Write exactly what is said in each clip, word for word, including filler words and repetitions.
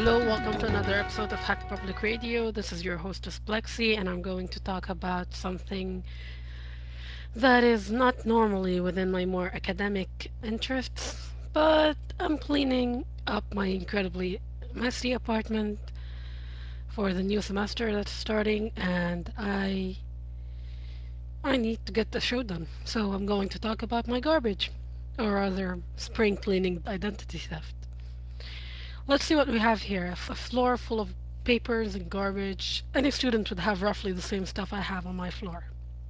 Hello, welcome to another episode of Hack Public Radio. This is your hostess Plexi, and I'm going to talk about something that is not normally within my more academic interests, but I'm cleaning up my incredibly messy apartment for the new semester that's starting, and I I need to get the show done. So I'm going to talk about my garbage, or rather, spring cleaning identity theft. Let's see what we have here. A floor full of papers and garbage. Any student would have roughly the same stuff I have on my floor.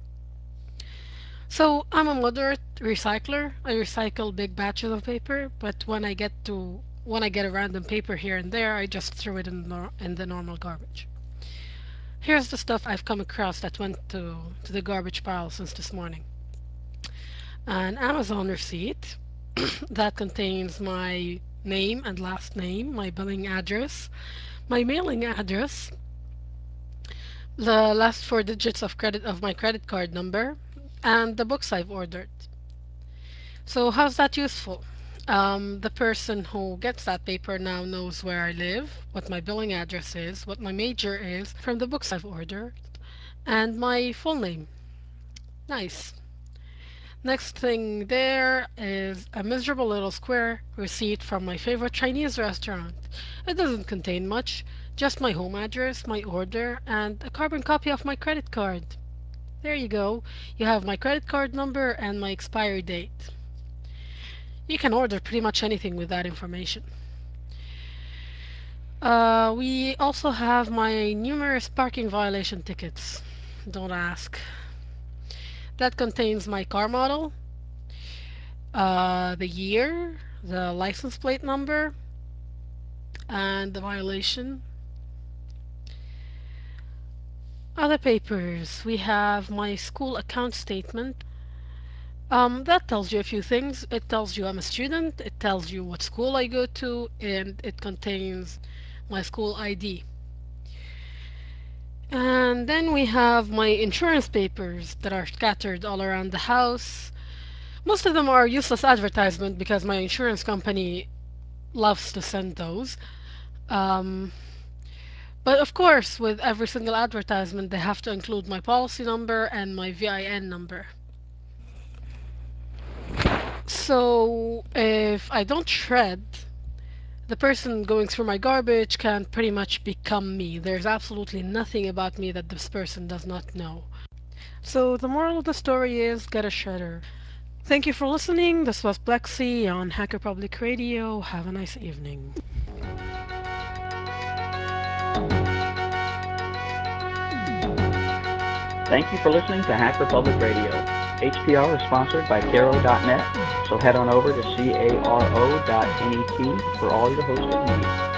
So I'm a moderate recycler. I recycle big batches of paper, but when I get to when I get a random paper here and there, I just throw it in the, nor- in the normal garbage. Here's the stuff I've come across that went to, to the garbage pile since this morning. An Amazon receipt that contains my name and last name, my billing address, my mailing address, the last four digits of credit of my credit card number, and the books I've ordered. So how's that useful? Um, the person who gets that paper now knows where I live, what my billing address is, what my major is from the books I've ordered, and my full name. Nice. Next thing there is a miserable little square receipt from my favorite Chinese restaurant. It doesn't contain much, just my home address, my order, and a carbon copy of my credit card. There you go. You have my credit card number and my expiry date. You can order pretty much anything with that information. Uh, we also have my numerous parking violation tickets. Don't ask. That contains my car model, uh, the year, the license plate number, and the violation. Other papers. We have my school account statement. Um, that tells you a few things. It tells you I'm a student, it tells you what school I go to, and it contains my school I D. And then we have my insurance papers that are scattered all around the house. Most of them are useless advertisement because my insurance company loves to send those. Um, but of course, with every single advertisement, they have to include my policy number and my V I N number. So if I don't shred, the person going through my garbage can pretty much become me. There's absolutely nothing about me that this person does not know. So the moral of the story is get a shredder. Thank you for listening. This was Plexi on Hacker Public Radio. Have a nice evening. Thank you for listening to Hacker Public Radio. H P R is sponsored by Caro dot net, so head on over to caro dot net for all your hosting needs.